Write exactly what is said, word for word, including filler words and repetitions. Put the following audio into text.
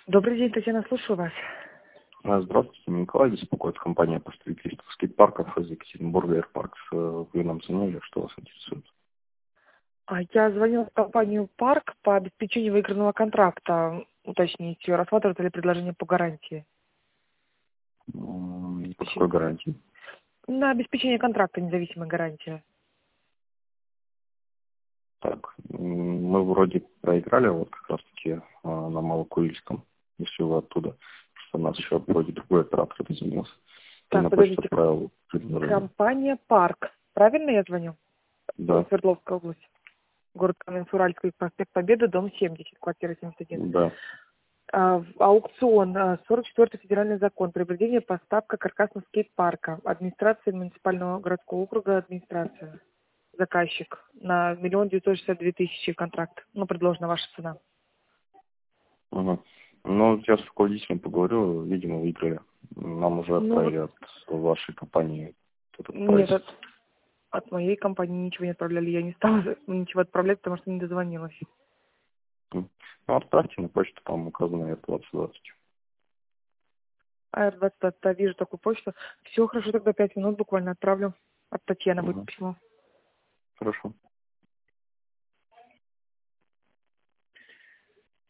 Добрый день, Татьяна, слушаю вас. А, Здравствуйте, Николай, беспокоит компания по строительству скейт-парков из Екатеринбурга Airparks. Вы нам звонили, что вас интересует? А Я звонила в компанию «Парк» по обеспечению выигранного контракта. Уточнить, рассматривают ли предложение по гарантии? М, По какой Обеспечение. гарантии? На обеспечение контракта независимая гарантия. Так, м, мы вроде проиграли вот как раз-таки а, на Малокурильском, если вы оттуда, что у нас еще вроде другой оператор дозвонился. И Так, на почту подождите. отправил предложение. Компания «Парк». Правильно я звоню? Да, Свердловская область. Город Каменец-Уральский, проспект Победы, дом семьдесят, квартира семьдесят один. да. А, в- Аукцион, а, сорок четвёртый федеральный закон, приобретение, поставка каркасного скейт-парка, администрация муниципального городского округа, администрация, заказчик, на миллион девятьсот шестьдесят две тысячи контракт, ну, предложена ваша цена. Угу. Ну, я с руководителем поговорю, видимо, выиграли. Нам уже Ну, вот отправили от вашей компании этот прайс. нет, от, от моей компании ничего не отправляли, я не стала ничего отправлять, потому что не дозвонилась. М. Ну, отправьте на почту, там указано эр двадцать двадцать. А эр двадцать, да, вижу такую почту. Все хорошо, тогда пять минут буквально отправлю. От Татьяны будет Угу. письмо. Хорошо.